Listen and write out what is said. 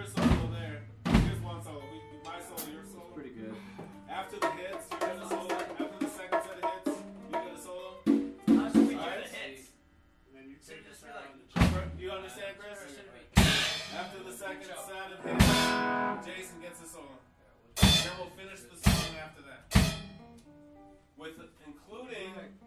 your solo there. Here's one solo. My solo, your solo. Pretty good. After the hits, you get a solo. After the second set of hits, you get a solo. How should we do the hits? And then you Should take it just this be like... round. You understand, Chris? Or should we... After the second set of hits, Jason gets a solo. Then we'll finish the song after that. With including